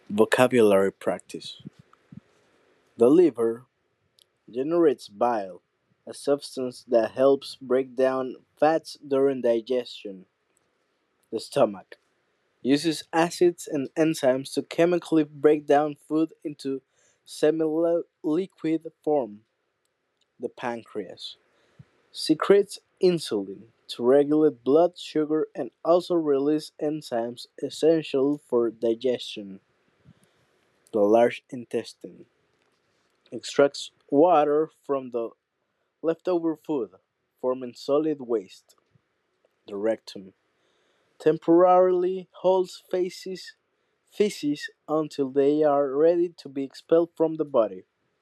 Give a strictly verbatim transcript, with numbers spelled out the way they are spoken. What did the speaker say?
Vocabulary practice. The liver generates bile, a substance that helps break down fats during digestion. The stomach uses acids and enzymes to chemically break down food into semi-liquid form. The pancreas secretes insulin to regulate blood sugar and also release enzymes essential for digestion. The large intestine extracts water from the leftover food, forming solid waste. The rectum temporarily holds feces, feces until they are ready to be expelled from the body.